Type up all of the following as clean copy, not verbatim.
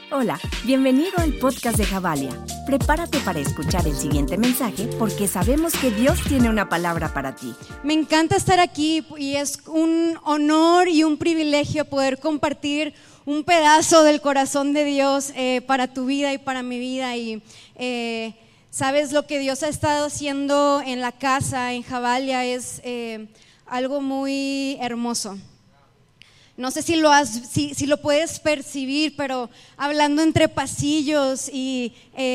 Hola, bienvenido al podcast de Javalia. Prepárate para escuchar el siguiente mensaje porque sabemos que Dios tiene una palabra para ti. Me encanta estar aquí y es un honor y un privilegio poder compartir un pedazo del corazón de Dios para tu vida y para mi vida. Y sabes, lo que Dios ha estado haciendo en la casa, en Javalia, es algo muy hermoso. No sé si lo puedes percibir, pero hablando entre pasillos y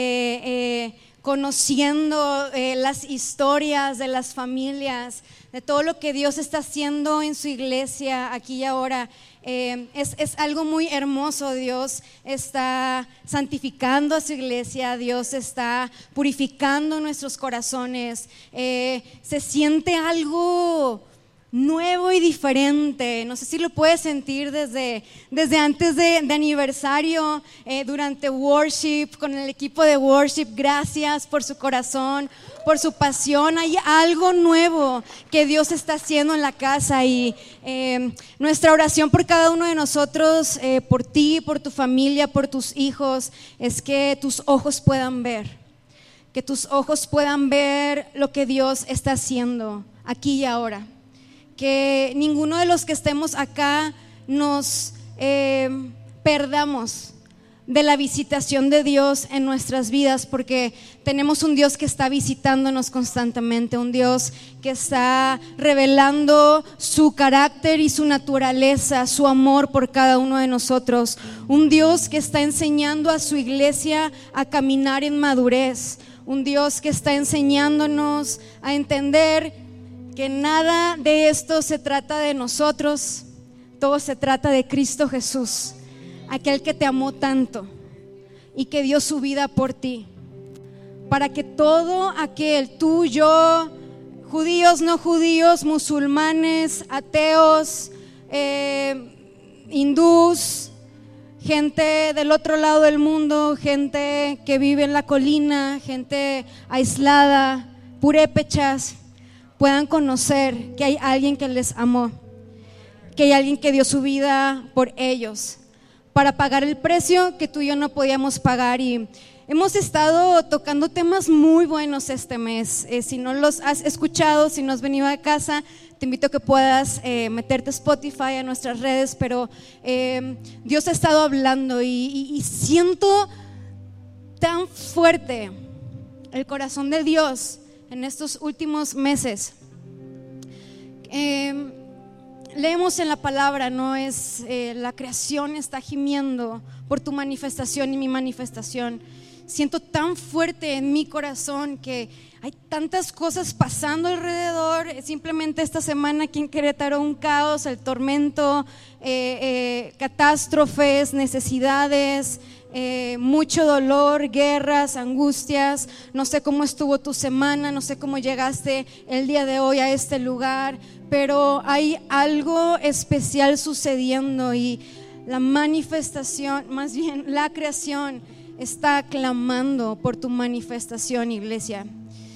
conociendo las historias de las familias, de todo lo que Dios está haciendo en su iglesia aquí y ahora, es algo muy hermoso. Dios está santificando a su iglesia, Dios está purificando nuestros corazones, se siente algo nuevo y diferente. No sé si lo puedes sentir desde antes de aniversario, durante worship, con el equipo de worship. Gracias por su corazón, por su pasión. Hay algo nuevo que Dios está haciendo en la casa y nuestra oración por cada uno de nosotros, por ti, por tu familia, por tus hijos, es que tus ojos puedan ver. Que tus ojos puedan ver lo que Dios está haciendo aquí y ahora. Que ninguno de los que estemos acá nos perdamos de la visitación de Dios en nuestras vidas, porque tenemos un Dios que está visitándonos constantemente, un Dios que está revelando su carácter y su naturaleza, su amor por cada uno de nosotros, un Dios que está enseñando a su iglesia a caminar en madurez, un Dios que está enseñándonos a entender que nada de esto se trata de nosotros, todo se trata de Cristo Jesús, aquel que te amó tanto y que dio su vida por ti, para que todo aquel, tú, yo, judíos, no judíos, musulmanes, ateos, hindús, gente del otro lado del mundo, gente que vive en la colina, gente aislada, purépechas, puedan conocer que hay alguien que les amó, que hay alguien que dio su vida por ellos, para pagar el precio que tú y yo no podíamos pagar. Y hemos estado tocando temas muy buenos este mes. Si no los has escuchado, si no has venido a casa, te invito a que puedas meterte a Spotify, a nuestras redes, pero Dios ha estado hablando y siento tan fuerte el corazón de Dios en estos últimos meses. Leemos en la palabra, no es la creación está gimiendo por tu manifestación y mi manifestación. Siento tan fuerte en mi corazón que hay tantas cosas pasando alrededor. Simplemente esta semana aquí en Querétaro, un caos, el tormento, catástrofes, necesidades, mucho dolor, guerras, angustias. No sé cómo estuvo tu semana, no sé cómo llegaste el día de hoy a este lugar, pero hay algo especial sucediendo y la manifestación, más bien la creación, está clamando por tu manifestación, iglesia.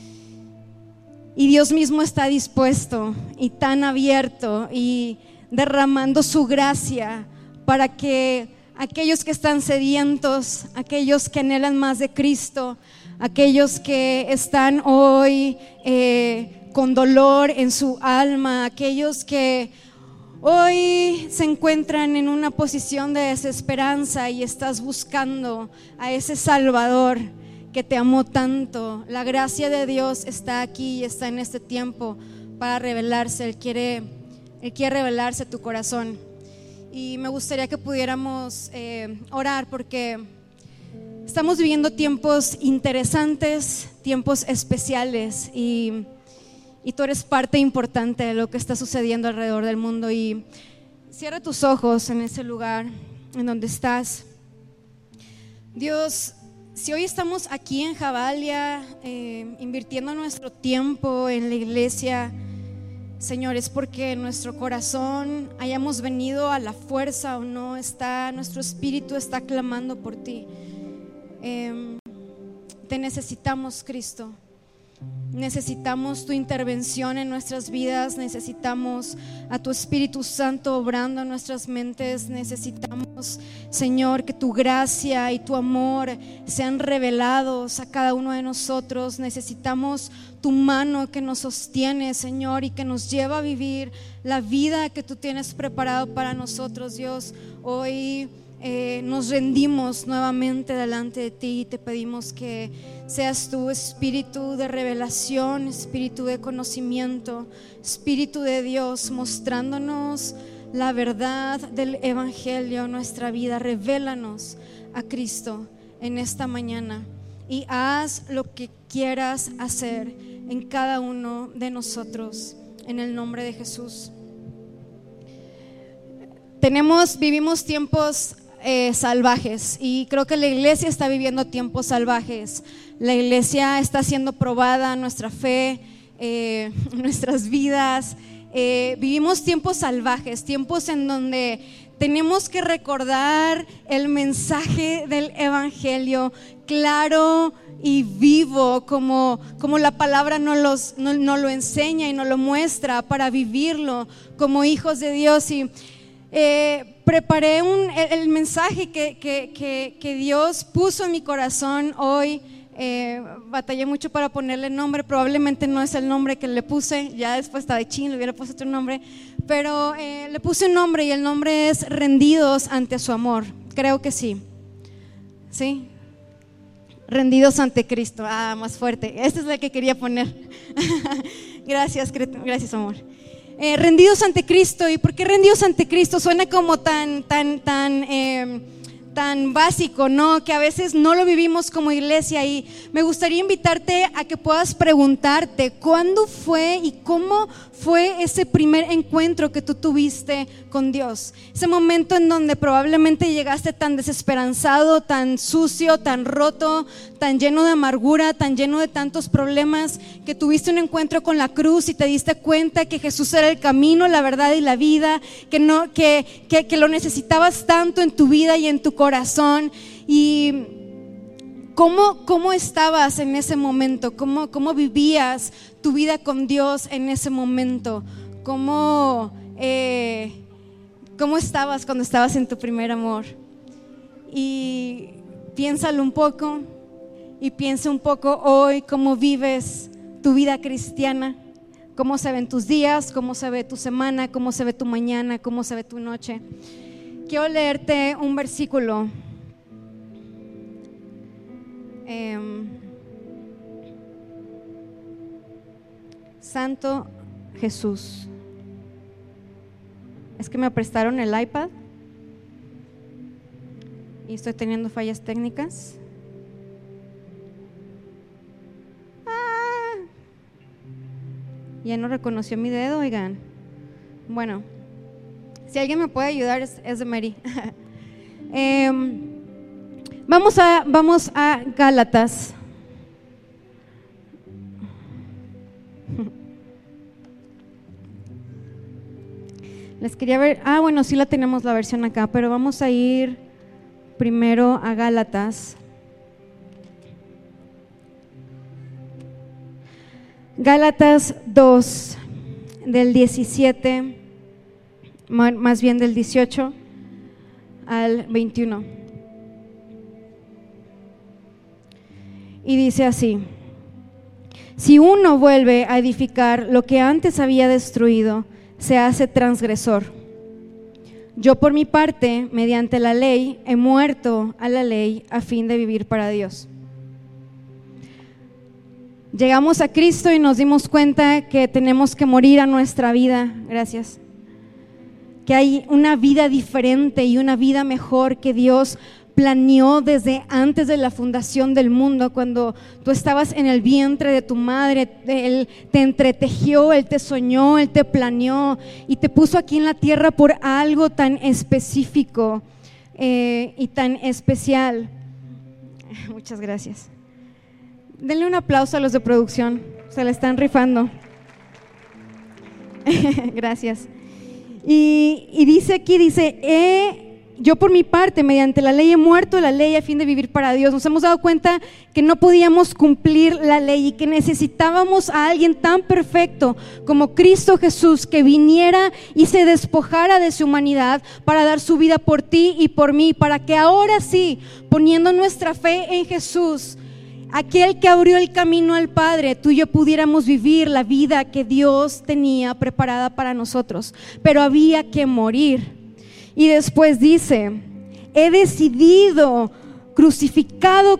Y Dios mismo está dispuesto y tan abierto y derramando su gracia para que aquellos que están sedientos, aquellos que anhelan más de Cristo, aquellos que están hoy con dolor en su alma, aquellos que hoy se encuentran en una posición de desesperanza y estás buscando a ese Salvador que te amó tanto. La gracia de Dios está aquí y está en este tiempo para revelarse. Él quiere revelarse a tu corazón. Y me gustaría que pudiéramos orar, porque estamos viviendo tiempos interesantes, tiempos especiales, y tú eres parte importante de lo que está sucediendo alrededor del mundo. Y cierra tus ojos en ese lugar en donde estás. Dios, si hoy estamos aquí en Javalia invirtiendo nuestro tiempo en la iglesia, Señor, es porque nuestro corazón hayamos venido a la fuerza o no, nuestro espíritu está clamando por ti. Te necesitamos, Cristo. Necesitamos tu intervención en nuestras vidas, necesitamos a tu Espíritu Santo obrando en nuestras mentes, necesitamos, Señor, que tu gracia y tu amor sean revelados a cada uno de nosotros. Necesitamos tu mano que nos sostiene, Señor, y que nos lleva a vivir la vida que tú tienes preparado para nosotros, Dios. Hoy nos rendimos nuevamente delante de ti y te pedimos que seas tú, espíritu de revelación, espíritu de conocimiento, espíritu de Dios, mostrándonos la verdad del evangelio en nuestra vida. Revélanos a Cristo en esta mañana y haz lo que quieras hacer en cada uno de nosotros, en el nombre de Jesús. Vivimos tiempos salvajes, y creo que la iglesia está viviendo tiempos salvajes. La iglesia está siendo probada, nuestra fe, nuestras vidas. Vivimos tiempos salvajes, tiempos en donde tenemos que recordar el mensaje del evangelio claro y vivo, como la palabra nos lo enseña y nos lo muestra, para vivirlo como hijos de Dios. Y preparé el mensaje que Dios puso en mi corazón hoy. Batallé mucho para ponerle nombre, probablemente no es el nombre que le puse, ya después estaba de chin, le hubiera puesto otro nombre, pero le puse un nombre y el nombre es Rendidos ante su amor. Creo que sí, ¿sí? Rendidos ante Cristo. Más fuerte, esta es la que quería poner. Gracias amor. Rendidos ante Cristo. ¿Y por qué rendidos ante Cristo? Suena como tan básico, ¿no? Que a veces no lo vivimos como iglesia. Y me gustaría invitarte a que puedas preguntarte ¿cuándo fue y cómo fue ese primer encuentro que tú tuviste con Dios? Ese momento en donde probablemente llegaste tan desesperanzado, tan sucio, tan roto, tan lleno de amargura, tan lleno de tantos problemas, que tuviste un encuentro con la cruz y te diste cuenta que Jesús era el camino, la verdad y la vida, que lo necesitabas tanto en tu vida y en tu corazón. Y ¿cómo estabas en ese momento? ¿Cómo vivías tu vida con Dios en ese momento? ¿Cómo estabas cuando estabas en tu primer amor? Y piénsalo un poco, y piensa un poco hoy cómo vives tu vida cristiana, cómo se ven tus días, cómo se ve tu semana, cómo se ve tu mañana, cómo se ve tu noche. Quiero leerte un versículo. Santo Jesús. Es que me prestaron el iPad y estoy teniendo fallas técnicas. Ya no reconoció mi dedo, oigan. Bueno, si alguien me puede ayudar es de Mary. Vamos a Gálatas. Les quería ver, bueno, sí la tenemos la versión acá, pero vamos a ir primero a Gálatas. Gálatas 2, del 17, más bien del 18 al 21. Y dice así: si uno vuelve a edificar lo que antes había destruido, se hace transgresor. Yo por mi parte, mediante la ley, he muerto a la ley a fin de vivir para Dios. Llegamos a Cristo y nos dimos cuenta que tenemos que morir a nuestra vida. Gracias. Que hay una vida diferente y una vida mejor que Dios planeó desde antes de la fundación del mundo. Cuando tú estabas en el vientre de tu madre, Él te entretejió, Él te soñó, Él te planeó y te puso aquí en la tierra por algo tan específico y tan especial. Muchas gracias. Denle un aplauso a los de producción, se la están rifando. Gracias. Y dice aquí, yo por mi parte, mediante la ley he muerto la ley a fin de vivir para Dios. Nos hemos dado cuenta que no podíamos cumplir la ley y que necesitábamos a alguien tan perfecto como Cristo Jesús, que viniera y se despojara de su humanidad para dar su vida por ti y por mí, para que ahora sí, poniendo nuestra fe en Jesús, aquel que abrió el camino al Padre, tú y yo pudiéramos vivir la vida que Dios tenía preparada para nosotros. Pero había que morir. Y después dice, he sido crucificado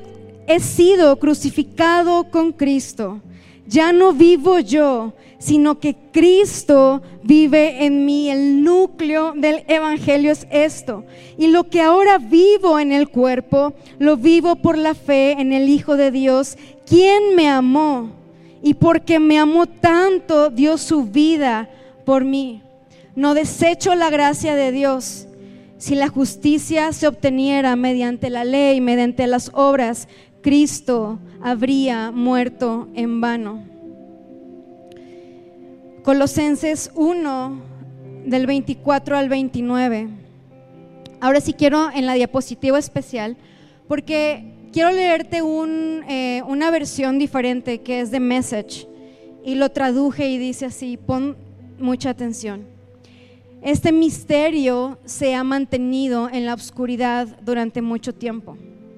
con Cristo. Ya no vivo yo, sino que Cristo vive en mí. El núcleo del evangelio es esto. Y lo que ahora vivo en el cuerpo, lo vivo por la fe en el Hijo de Dios, quien me amó. Y porque me amó tanto, dio su vida por mí. No desecho la gracia de Dios. Si la justicia se obteniera mediante la ley, mediante las obras, Cristo habría muerto en vano. Colosenses 1, del 24 al 29. Ahora sí quiero en la diapositiva especial, porque quiero leerte una versión diferente que es de Message, y lo traduje y dice así, pon mucha atención. Este misterio se ha mantenido en la oscuridad durante mucho tiempo.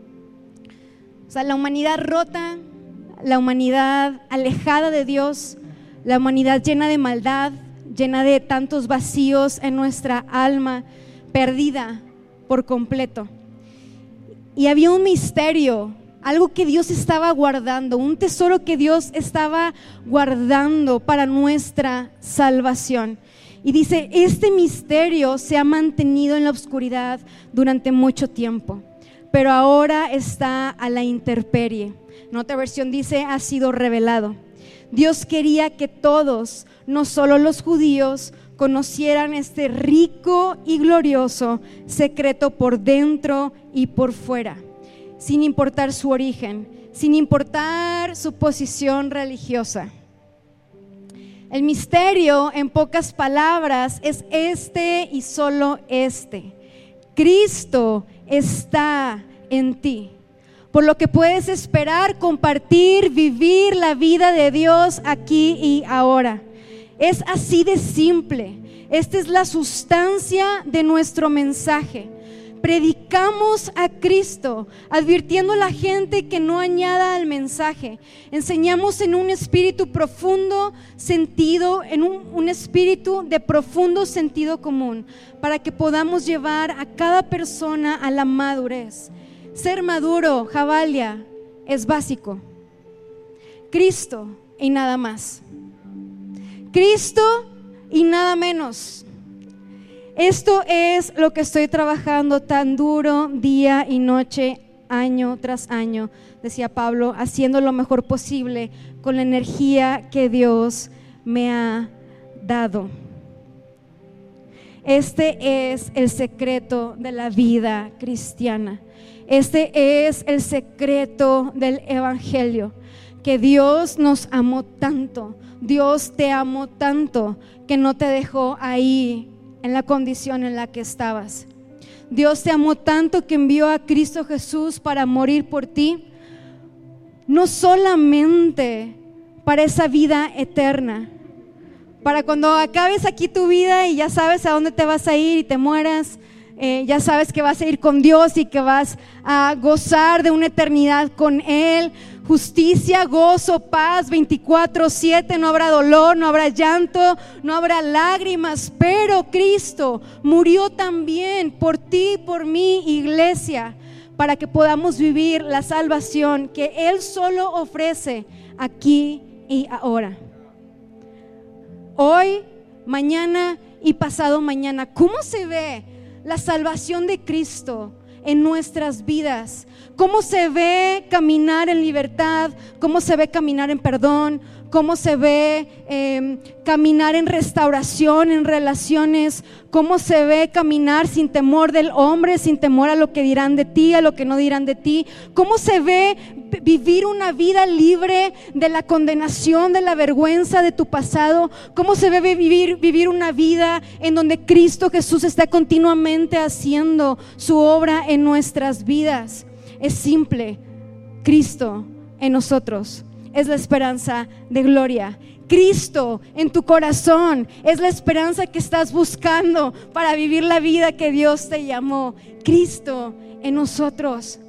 O sea, la humanidad rota, la humanidad alejada de Dios, la humanidad llena de maldad, llena de tantos vacíos en nuestra alma, perdida por completo. Y había un misterio, algo que Dios estaba guardando, un tesoro que Dios estaba guardando para nuestra salvación. Y dice, este misterio se ha mantenido en la oscuridad durante mucho tiempo, pero ahora está a la intemperie. En otra versión dice, ha sido revelado. Dios quería que todos, no solo los judíos, conocieran este rico y glorioso secreto por dentro y por fuera, sin importar su origen, sin importar su posición religiosa. El misterio, en pocas palabras, es este y solo este: Cristo está en ti, por lo que puedes esperar, compartir, vivir la vida de Dios aquí y ahora. Es así de simple. Esta es la sustancia de nuestro mensaje. Predicamos a Cristo, advirtiendo a la gente que no añada al mensaje. Enseñamos en un espíritu profundo sentido, en un espíritu de profundo sentido común, para que podamos llevar a cada persona a la madurez. Ser maduro, Javalia, es básico. Cristo y nada más. Cristo y nada menos. Esto es lo que estoy trabajando tan duro día y noche, año tras año, decía Pablo, haciendo lo mejor posible con la energía que Dios me ha dado. Este es el secreto de la vida cristiana. Este es el secreto del evangelio, que Dios nos amó tanto, Dios te amó tanto, que no te dejó ahí en la condición en la que estabas. Dios te amó tanto que envió a Cristo Jesús para morir por ti, no solamente para esa vida eterna, para cuando acabes aquí tu vida y ya sabes a dónde te vas a ir y te mueras, ya sabes que vas a ir con Dios y que vas a gozar de una eternidad con Él. Justicia, gozo, paz 24/7, no habrá dolor, no habrá llanto, no habrá lágrimas, pero Cristo murió también por ti, por mi iglesia, para que podamos vivir la salvación que Él solo ofrece aquí y ahora. Hoy, mañana y pasado mañana, ¿cómo se ve la salvación de Cristo en nuestras vidas? ¿Cómo se ve caminar en libertad? ¿Cómo se ve caminar en perdón? ¿Cómo se ve caminar en restauración, en relaciones? ¿Cómo se ve caminar sin temor del hombre, sin temor a lo que dirán de ti, a lo que no dirán de ti? ¿Cómo se ve vivir una vida libre de la condenación, de la vergüenza de tu pasado? ¿Cómo se debe vivir una vida en donde Cristo Jesús está continuamente haciendo su obra en nuestras vidas? Es simple: Cristo en nosotros es la esperanza de gloria. Cristo en tu corazón es la esperanza que estás buscando para vivir la vida que Dios te llamó. Cristo en nosotros.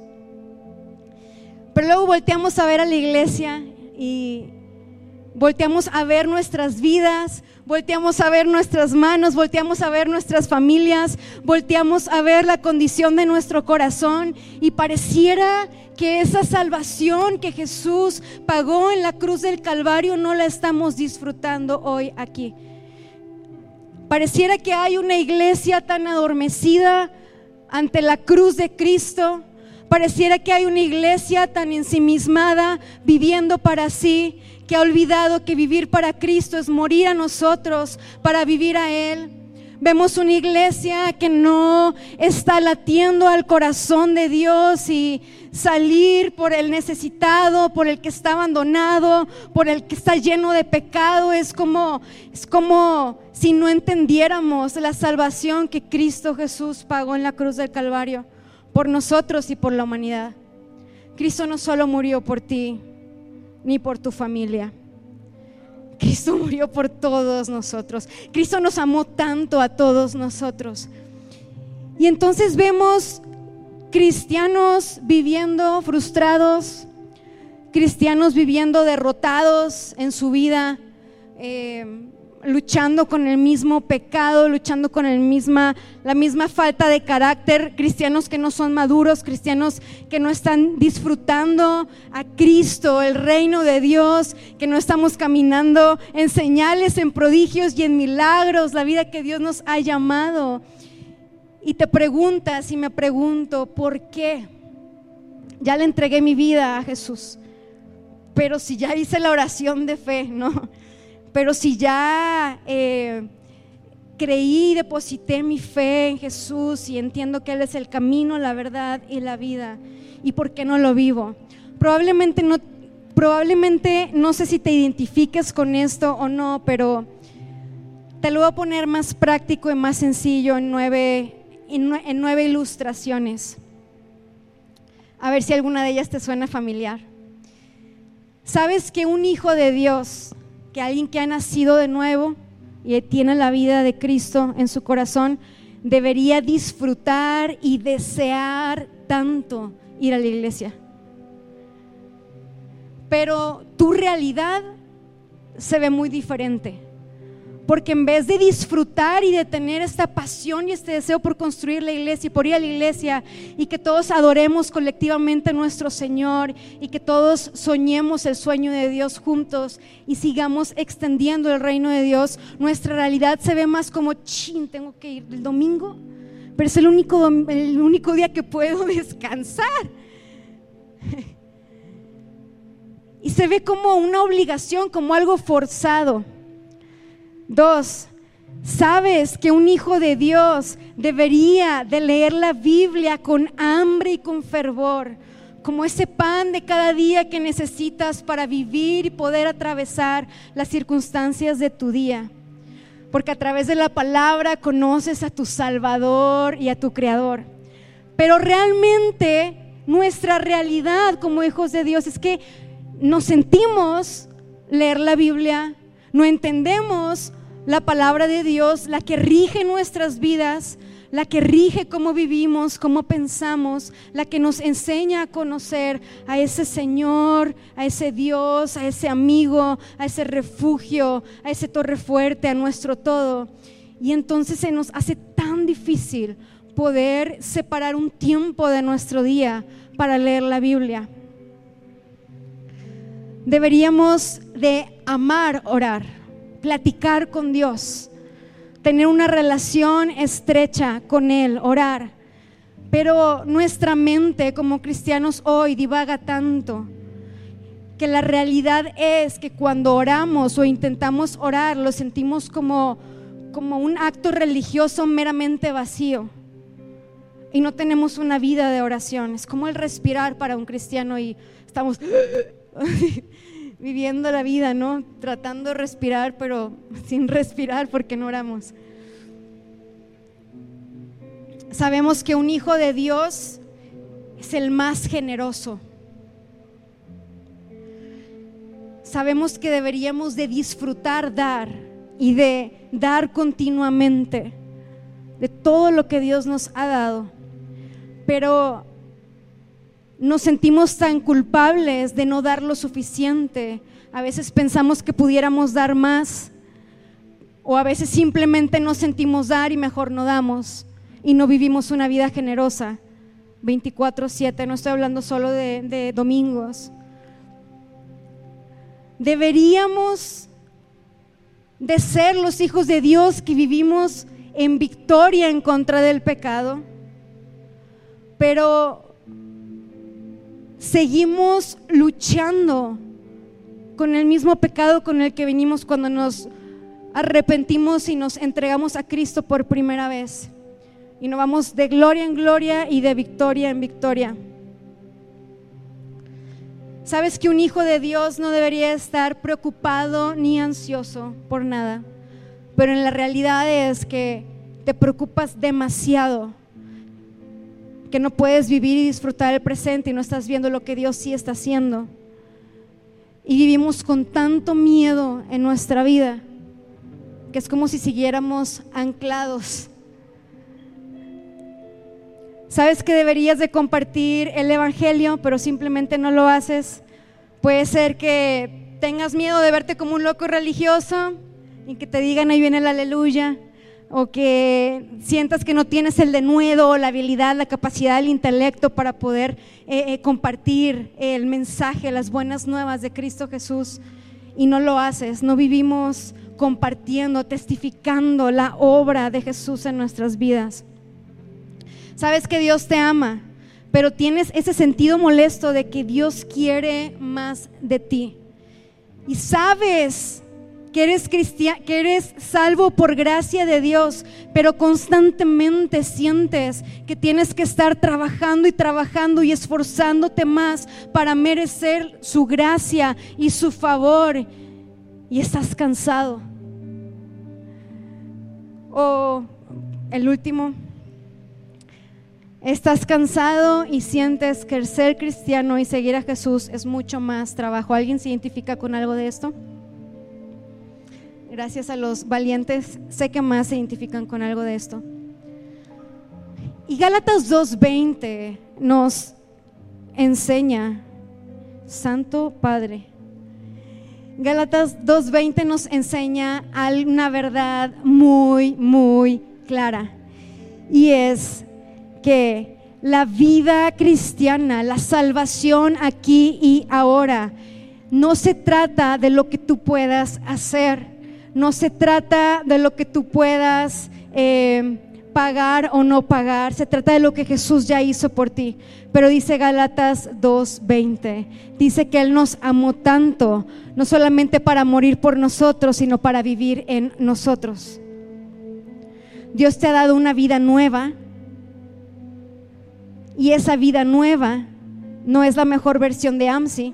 Pero luego volteamos a ver a la iglesia y volteamos a ver nuestras vidas, volteamos a ver nuestras manos, volteamos a ver nuestras familias, volteamos a ver la condición de nuestro corazón, y pareciera que esa salvación que Jesús pagó en la cruz del Calvario no la estamos disfrutando hoy aquí. Pareciera que hay una iglesia tan adormecida ante la cruz de Cristo. Pareciera que hay una iglesia tan ensimismada, viviendo para sí, que ha olvidado que vivir para Cristo es morir a nosotros para vivir a Él. Vemos una iglesia que no está latiendo al corazón de Dios, y salir por el necesitado, por el que está abandonado, por el que está lleno de pecado, es como si no entendiéramos la salvación que Cristo Jesús pagó en la cruz del Calvario por nosotros y por la humanidad. Cristo no solo murió por ti ni por tu familia. Cristo murió por todos nosotros. Cristo nos amó tanto a todos nosotros. Y entonces vemos cristianos viviendo frustrados, cristianos viviendo derrotados en su vida, luchando con el mismo pecado, luchando con la misma falta de carácter, cristianos que no son maduros, cristianos que no están disfrutando a Cristo, el reino de Dios, que no estamos caminando en señales, en prodigios y en milagros, la vida que Dios nos ha llamado. Y te preguntas y me pregunto, ¿por qué? Ya le entregué mi vida a Jesús, pero si ya hice la oración de fe, ¿no? Pero si ya creí, deposité mi fe en Jesús y entiendo que Él es el camino, la verdad y la vida, ¿y por qué no lo vivo? Probablemente no sé si te identifiques con esto o no, pero te lo voy a poner más práctico y más sencillo en 9 ilustraciones. A ver si alguna de ellas te suena familiar. ¿Sabes que un hijo de Dios, que alguien que ha nacido de nuevo y tiene la vida de Cristo en su corazón, debería disfrutar y desear tanto ir a la iglesia? Pero tu realidad se ve muy diferente, porque en vez de disfrutar y de tener esta pasión y este deseo por construir la iglesia y por ir a la iglesia, y que todos adoremos colectivamente a nuestro Señor, y que todos soñemos el sueño de Dios juntos y sigamos extendiendo el reino de Dios, nuestra realidad se ve más como: tengo que ir el domingo, pero es el único día que puedo descansar. Y se ve como una obligación, como algo forzado. 2, sabes que un hijo de Dios debería de leer la Biblia con hambre y con fervor, como ese pan de cada día que necesitas para vivir y poder atravesar las circunstancias de tu día, porque a través de la palabra conoces a tu Salvador y a tu Creador. Pero realmente nuestra realidad como hijos de Dios es que nos sentimos leer la Biblia, no entendemos la palabra de Dios, la que rige nuestras vidas, la que rige cómo vivimos, cómo pensamos, la que nos enseña a conocer a ese Señor, a ese Dios, a ese amigo, a ese refugio, a ese torre fuerte, a nuestro todo. Y entonces se nos hace tan difícil poder separar un tiempo de nuestro día para leer la Biblia. Deberíamos de amar orar, platicar con Dios, tener una relación estrecha con Él, orar. Pero nuestra mente como cristianos hoy divaga tanto, que la realidad es que cuando oramos o intentamos orar, lo sentimos como un acto religioso meramente vacío. y no tenemos una vida de oración. Es como el respirar para un cristiano y estamos viviendo la vida, ¿no? Tratando de respirar, pero sin respirar porque no oramos. Sabemos que un hijo de Dios es el más generoso. Sabemos que deberíamos de disfrutar dar y de dar continuamente de todo lo que Dios nos ha dado, pero nos sentimos tan culpables de no dar lo suficiente. A veces pensamos que pudiéramos dar más, o a veces simplemente no sentimos dar y mejor no damos y no vivimos una vida generosa 24/7. No estoy hablando solo de domingos. Deberíamos de ser los hijos de Dios que vivimos en victoria en contra del pecado, pero seguimos luchando con el mismo pecado con el que venimos cuando nos arrepentimos y nos entregamos a Cristo por primera vez, y nos vamos de gloria en gloria y de victoria en victoria. Sabes que un hijo de Dios no debería estar preocupado ni ansioso por nada, pero en la realidad es que te preocupas demasiado, que no puedes vivir y disfrutar el presente y no estás viendo lo que Dios sí está haciendo. Y vivimos con tanto miedo en nuestra vida que es como si siguiéramos anclados. Sabes que deberías de compartir el evangelio, pero simplemente no lo haces. Puede ser que tengas miedo de verte como un loco religioso y que te digan ahí viene el aleluya, o que sientas que no tienes el denuedo, la habilidad, la capacidad, el intelecto para poder compartir el mensaje, las buenas nuevas de Cristo Jesús, y no lo haces. No vivimos compartiendo, testificando la obra de Jesús en nuestras vidas. Sabes que Dios te ama, pero tienes ese sentido molesto de que Dios quiere más de ti, y sabes que eres cristiano, que eres salvo por gracia de Dios, pero constantemente sientes que tienes que estar trabajando y trabajando y esforzándote más para merecer su gracia y su favor, y estás cansado. O el último, estás cansado y sientes que el ser cristiano y seguir a Jesús es mucho más trabajo. ¿Alguien se identifica con algo de esto? Gracias a los valientes, sé que más se identifican con algo de esto. Y Gálatas 2:20 nos enseña, Santo Padre, Gálatas 2:20 nos enseña una verdad muy, muy clara, y es que la vida cristiana, la salvación aquí y ahora, no se trata de lo que tú puedas hacer. No se trata de lo que tú puedas pagar o no pagar, se trata de lo que Jesús ya hizo por ti. Pero dice Gálatas 2:20, dice que Él nos amó tanto, no solamente para morir por nosotros, sino para vivir en nosotros. Dios te ha dado una vida nueva, y esa vida nueva no es la mejor versión de AMSI,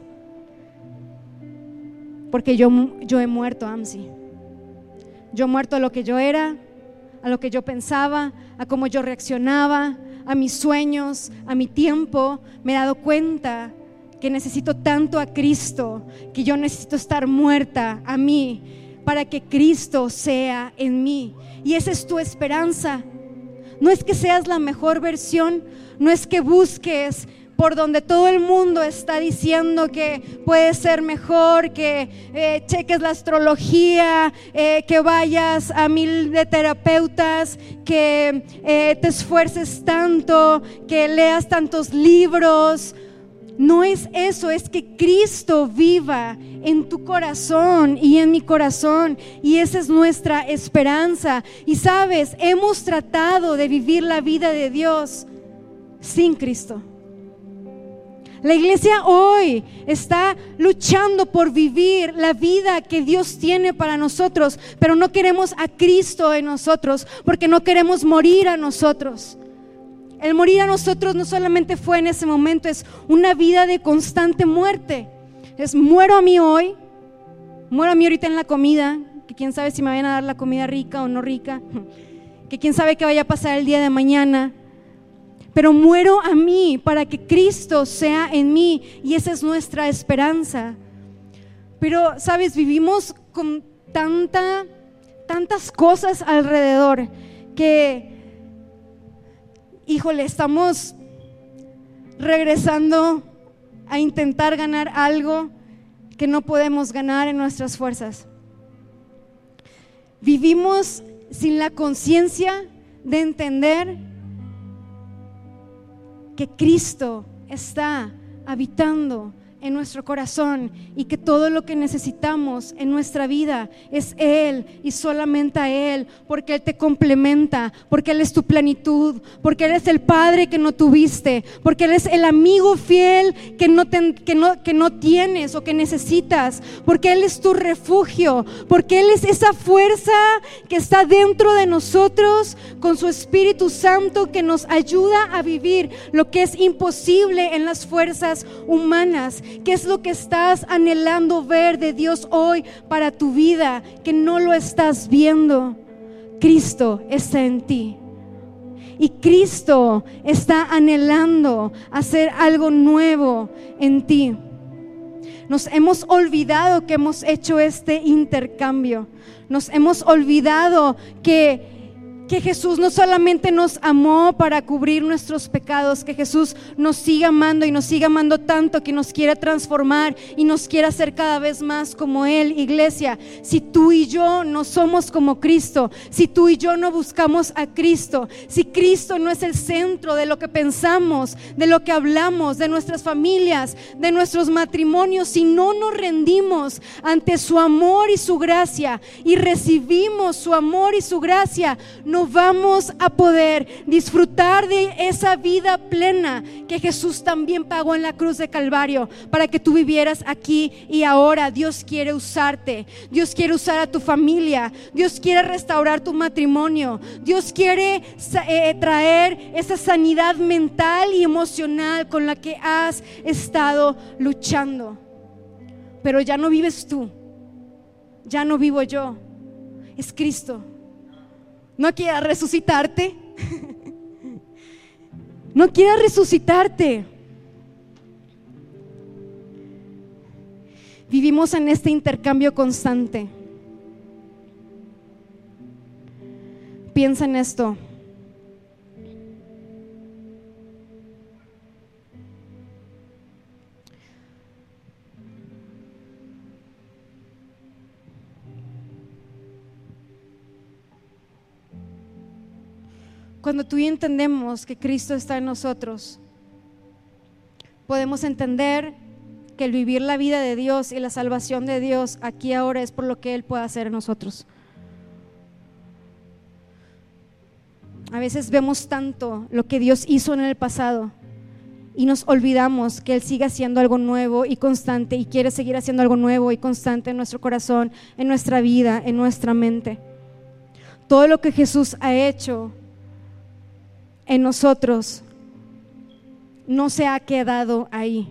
porque yo he muerto, AMSI. Yo he muerto a lo que yo era, a lo que yo pensaba, a cómo yo reaccionaba, a mis sueños, a mi tiempo. Me he dado cuenta que necesito tanto a Cristo, que yo necesito estar muerta a mí para que Cristo sea en mí. Y esa es tu esperanza. No es que seas la mejor versión, no es que busques por donde todo el mundo está diciendo que puedes ser mejor, que cheques la astrología, que vayas a 1000 de terapeutas, que te esfuerces tanto, que leas tantos libros. No es eso, es que Cristo viva en tu corazón y en mi corazón, y esa es nuestra esperanza. Y sabes, hemos tratado de vivir la vida de Dios sin Cristo. La iglesia hoy está luchando por vivir la vida que Dios tiene para nosotros, pero no queremos a Cristo en nosotros, porque no queremos morir a nosotros. El morir a nosotros no solamente fue en ese momento, es una vida de constante muerte. Es muero a mí hoy, muero a mí ahorita en la comida, que quién sabe si me vayan a dar la comida rica o no rica, que quién sabe qué vaya a pasar el día de mañana, pero muero a mí para que Cristo sea en mí, y esa es nuestra esperanza. Pero, ¿sabes? Vivimos con tantas cosas alrededor que, híjole, estamos regresando a intentar ganar algo que no podemos ganar en nuestras fuerzas. Vivimos sin la conciencia de entender que Cristo está habitando en nuestro corazón y que todo lo que necesitamos en nuestra vida es Él y solamente a Él, porque Él te complementa, porque Él es tu plenitud, porque Él es el Padre que no tuviste, porque Él es el amigo fiel que no tienes o que necesitas, porque Él es tu refugio, porque Él es esa fuerza que está dentro de nosotros con su Espíritu Santo que nos ayuda a vivir lo que es imposible en las fuerzas humanas. ¿Qué es lo que estás anhelando ver de Dios hoy para tu vida que no lo estás viendo? Cristo está en ti y Cristo está anhelando hacer algo nuevo en ti. Nos hemos olvidado que hemos hecho este intercambio. Nos hemos olvidado que Jesús no solamente nos amó para cubrir nuestros pecados, que Jesús nos sigue amando y nos sigue amando tanto que nos quiere transformar y nos quiere hacer cada vez más como Él. Iglesia, si tú y yo no somos como Cristo, si tú y yo no buscamos a Cristo, si Cristo no es el centro de lo que pensamos, de lo que hablamos, de nuestras familias, de nuestros matrimonios, si no nos rendimos ante su amor y su gracia y recibimos su amor y su gracia, no vamos a poder disfrutar de esa vida plena que Jesús también pagó en la cruz de Calvario para que tú vivieras aquí y ahora. Dios quiere usarte, Dios quiere usar a tu familia, Dios quiere restaurar tu matrimonio, Dios quiere traer esa sanidad mental y emocional con la que has estado luchando. Pero ya no vives tú, ya no vivo yo, es Cristo. No quieras resucitarte. No quieras resucitarte. Vivimos en este intercambio constante. Piensa en esto. Cuando tú y yo entendemos que Cristo está en nosotros, podemos entender que el vivir la vida de Dios y la salvación de Dios aquí ahora es por lo que Él puede hacer en nosotros. A veces vemos tanto lo que Dios hizo en el pasado y nos olvidamos que Él sigue haciendo algo nuevo y constante y quiere seguir haciendo algo nuevo y constante en nuestro corazón, en nuestra vida, en nuestra mente. Todo lo que Jesús ha hecho en nosotros no se ha quedado ahí.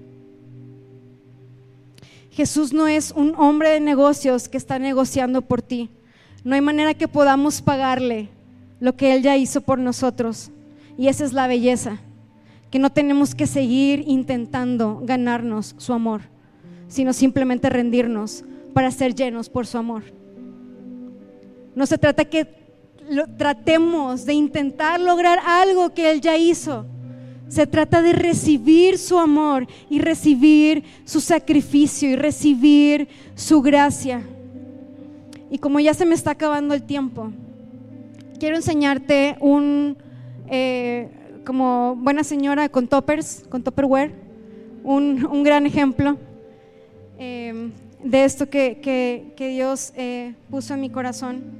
Jesús no es un hombre de negocios que está negociando por ti. No hay manera que podamos pagarle lo que Él ya hizo por nosotros, y esa es la belleza, que no tenemos que seguir intentando ganarnos su amor, sino simplemente rendirnos para ser llenos por su amor. No se trata que tratemos de intentar lograr algo que Él ya hizo. Se trata de recibir su amor y recibir su sacrificio y recibir su gracia. Y como ya se me está acabando el tiempo, quiero enseñarte como buena señora con toppers, con Tupperware, un gran ejemplo de esto que Dios puso en mi corazón.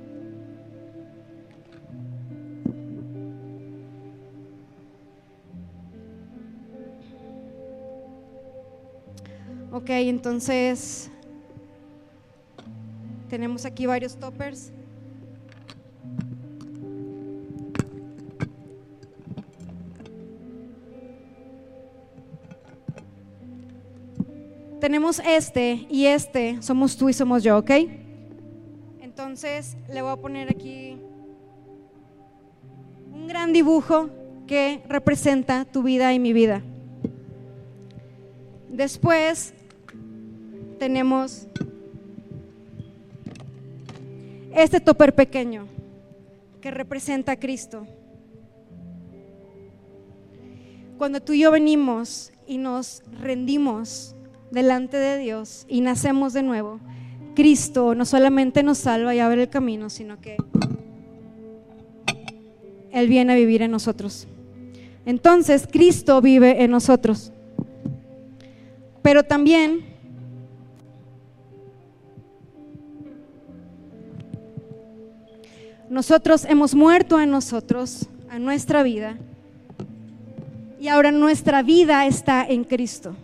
Ok, entonces tenemos aquí varios toppers. tenemos y somos tú y somos yo, ¿ok? Entonces le voy a poner aquí un gran dibujo que representa tu vida y mi vida. Después tenemos este topper pequeño que representa a Cristo. Cuando tú y yo venimos y nos rendimos delante de Dios y nacemos de nuevo, Cristo no solamente nos salva y abre el camino, sino que Él viene a vivir en nosotros. Entonces Cristo vive en nosotros. Pero también nosotros hemos muerto en nosotros, a nuestra vida, y ahora nuestra vida está en Cristo.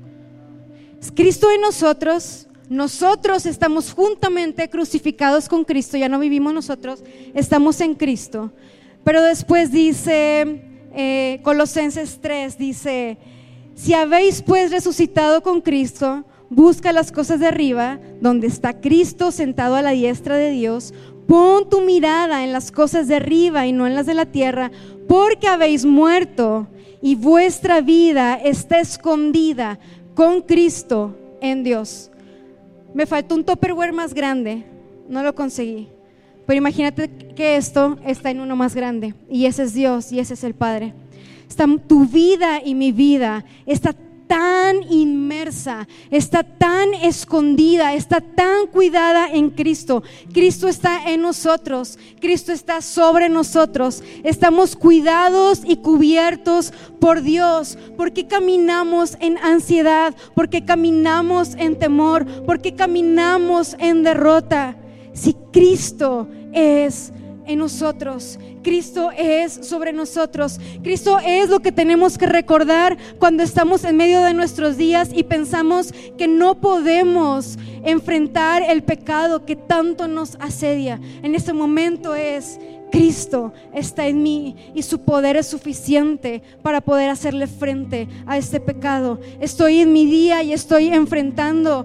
Cristo en nosotros, nosotros estamos juntamente crucificados con Cristo, ya no vivimos nosotros, estamos en Cristo. Pero después dice Colosenses 3, dice: si habéis pues resucitado con Cristo, busca las cosas de arriba, donde está Cristo sentado a la diestra de Dios. Pon tu mirada en las cosas de arriba y no en las de la tierra, porque habéis muerto y vuestra vida está escondida con Cristo en Dios. Me faltó un Tupperware más grande, no lo conseguí, pero imagínate que esto está en uno más grande, y ese es Dios y ese es el Padre. Tu vida y mi vida está tan inmersa, está tan escondida, está tan cuidada en Cristo. Cristo está en nosotros, Cristo está sobre nosotros. Estamos cuidados y cubiertos por Dios. ¿Por qué caminamos en ansiedad? ¿Por qué caminamos en temor? ¿Por qué caminamos en derrota? Si Cristo es en nosotros, Cristo es sobre nosotros. Cristo es lo que tenemos que recordar cuando estamos en medio de nuestros días y pensamos que no podemos enfrentar el pecado que tanto nos asedia. En ese momento es: Cristo está en mí y su poder es suficiente para poder hacerle frente a este pecado. Estoy en mi día y estoy enfrentando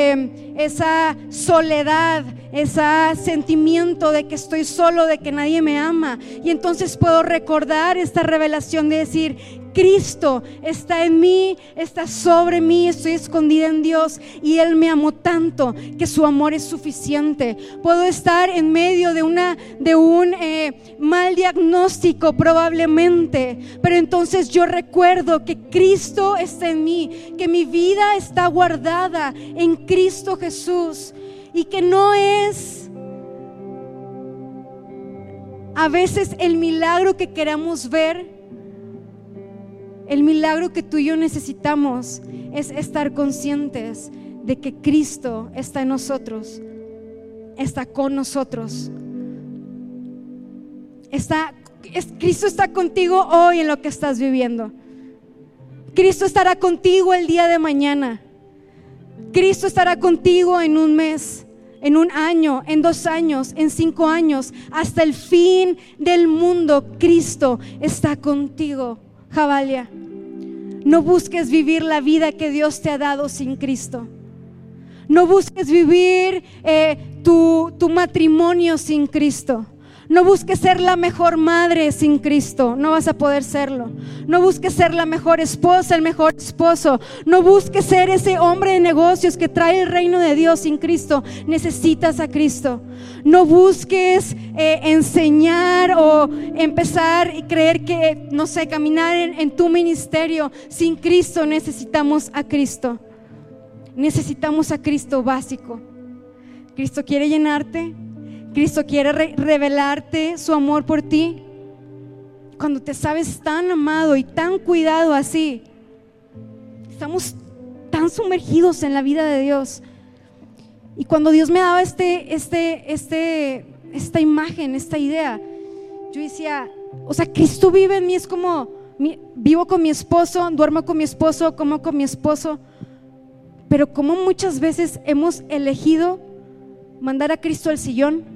esa soledad, ese sentimiento de que estoy solo, de que nadie me ama, y entonces puedo recordar esta revelación de decir: Cristo está en mí, está sobre mí, estoy escondida en Dios y Él me amó tanto que su amor es suficiente. Puedo estar en medio de un mal diagnóstico probablemente, pero entonces yo recuerdo que Cristo está en mí, que mi vida está guardada en Cristo Jesús, y que no es a veces el milagro que queramos ver. El milagro que tú y yo necesitamos es estar conscientes de que Cristo está en nosotros, está con nosotros. Cristo está contigo hoy en lo que estás viviendo. Cristo estará contigo el día de mañana. Cristo estará contigo en un mes, en un año, en 2 años, en 5 años, hasta el fin del mundo. Cristo está contigo. Javalia, no busques vivir la vida que Dios te ha dado sin Cristo. No busques vivir tu matrimonio sin Cristo. No busques ser la mejor madre sin Cristo, no vas a poder serlo. No busques ser la mejor esposa, el mejor esposo. No busques ser ese hombre de negocios que trae el reino de Dios sin Cristo. Necesitas a Cristo. No busques enseñar o empezar y creer que, no sé, caminar en tu ministerio sin Cristo. Necesitamos a Cristo. Necesitamos a Cristo básico. Cristo quiere llenarte. Cristo quiere revelarte su amor por ti. Cuando te sabes tan amado y tan cuidado así, estamos tan sumergidos en la vida de Dios. Y cuando Dios me daba esta imagen, esta idea, yo decía, o sea, Cristo vive en mí. Es como, vivo con mi esposo, duermo con mi esposo, como con mi esposo. Pero como muchas veces hemos elegido mandar a Cristo al sillón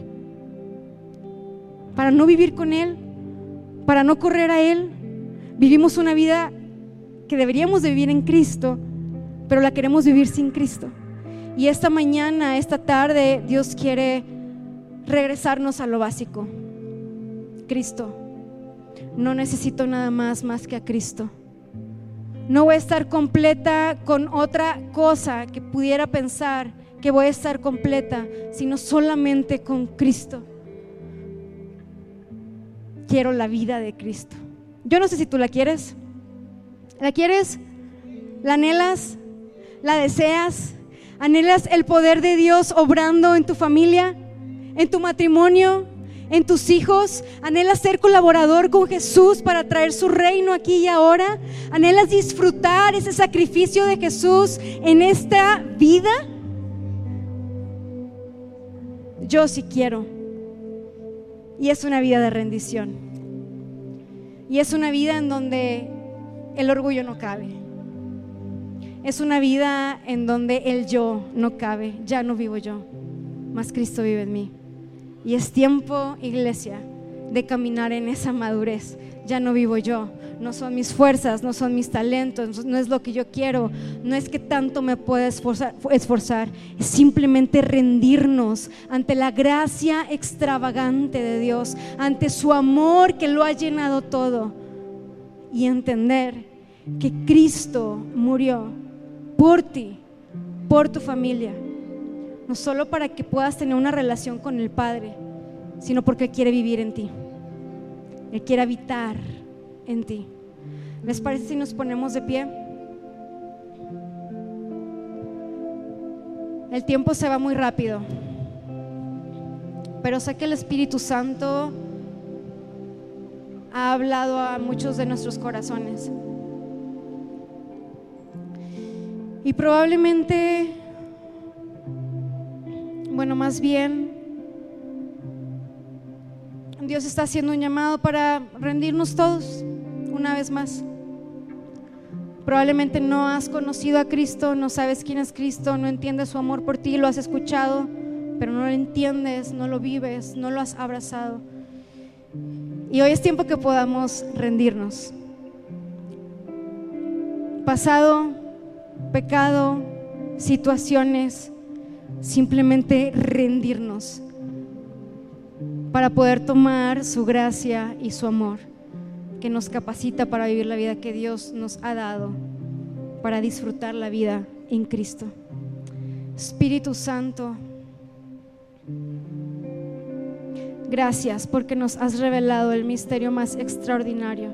para no vivir con Él, para no correr a Él. Vivimos una vida que deberíamos de vivir en Cristo, pero la queremos vivir sin Cristo. Y esta mañana, esta tarde, Dios quiere regresarnos a lo básico. Cristo. No necesito nada más que a Cristo. No voy a estar completa con otra cosa que pudiera pensar que voy a estar completa, sino solamente con Cristo. Quiero la vida de Cristo. Yo no sé si tú la quieres. ¿La quieres? ¿La anhelas? ¿La deseas? ¿Anhelas el poder de Dios obrando en tu familia, en tu matrimonio, en tus hijos? ¿Anhelas ser colaborador con Jesús para traer su reino aquí y ahora? ¿Anhelas disfrutar ese sacrificio de Jesús en esta vida? Yo sí quiero. Y es una vida de rendición. Y es una vida en donde el orgullo no cabe. Es una vida en donde el yo no cabe. Ya no vivo yo, mas Cristo vive en mí. Y es tiempo, iglesia, de caminar en esa madurez. Ya no vivo yo, no son mis fuerzas, no son mis talentos, no es lo que yo quiero, no es que tanto me pueda esforzar, es simplemente rendirnos ante la gracia extravagante de Dios, ante su amor que lo ha llenado todo, y entender que Cristo murió por ti, por tu familia, no solo para que puedas tener una relación con el Padre, sino porque Él quiere vivir en ti. Él quiere habitar en ti. ¿Les parece si nos ponemos de pie? El tiempo se va muy rápido, pero sé que el Espíritu Santo ha hablado a muchos de nuestros corazones. Y probablemente, más bien, Dios está haciendo un llamado para rendirnos todos una vez más. Probablemente no has conocido a Cristo, no sabes quién es Cristo, no entiendes su amor por ti, lo has escuchado, pero no lo entiendes, no lo vives, no lo has abrazado. Y hoy es tiempo que podamos rendirnos. Pasado, pecado, situaciones, simplemente rendirnos para poder tomar su gracia y su amor que nos capacita para vivir la vida que Dios nos ha dado, para disfrutar la vida en Cristo. Espíritu Santo, gracias porque nos has revelado el misterio más extraordinario,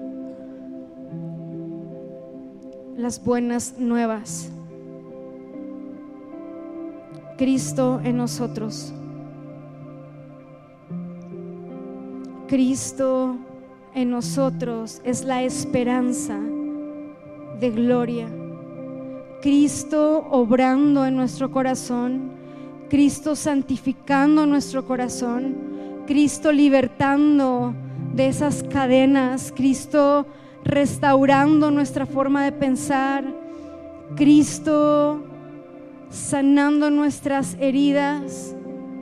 las buenas nuevas. Cristo en nosotros. Cristo en nosotros es la esperanza de gloria. Cristo obrando en nuestro corazón, Cristo santificando nuestro corazón, Cristo libertando de esas cadenas, Cristo restaurando nuestra forma de pensar, Cristo sanando nuestras heridas,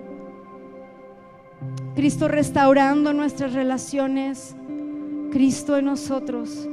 Cristo restaurando nuestras relaciones, Cristo en nosotros.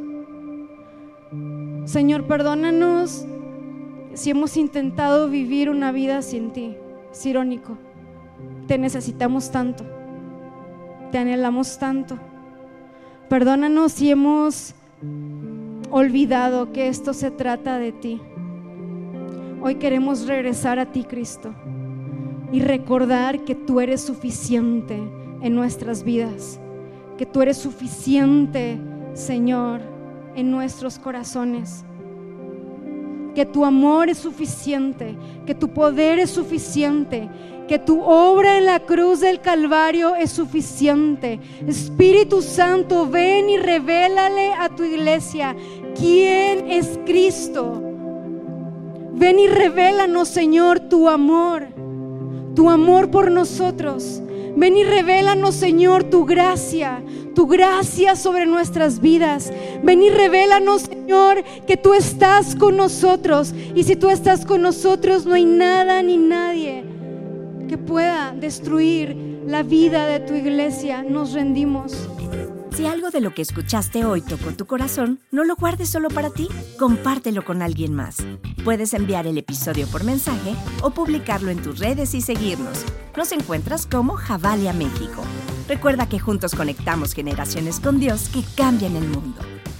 Señor, perdónanos si hemos intentado vivir una vida sin ti. Es irónico, te necesitamos tanto, te anhelamos tanto. Perdónanos si hemos olvidado que esto se trata de ti. Hoy queremos regresar a ti, Cristo, y recordar que tú eres suficiente en nuestras vidas, que tú eres suficiente, Señor, en nuestros corazones, que tu amor es suficiente, que tu poder es suficiente, que tu obra en la cruz del Calvario es suficiente. Espíritu Santo, ven y revélale a tu iglesia quién es Cristo. Ven y revélanos, Señor, tu amor por nosotros. Ven y revélanos, Señor, tu gracia sobre nuestras vidas. Ven y revélanos, Señor, que tú estás con nosotros. Y si tú estás con nosotros, no hay nada ni nadie que pueda destruir la vida de tu iglesia. Nos rendimos. Si algo de lo que escuchaste hoy tocó tu corazón, no lo guardes solo para ti, compártelo con alguien más. Puedes enviar el episodio por mensaje o publicarlo en tus redes y seguirnos. Nos encuentras como Javalia México. Recuerda que juntos conectamos generaciones con Dios que cambian el mundo.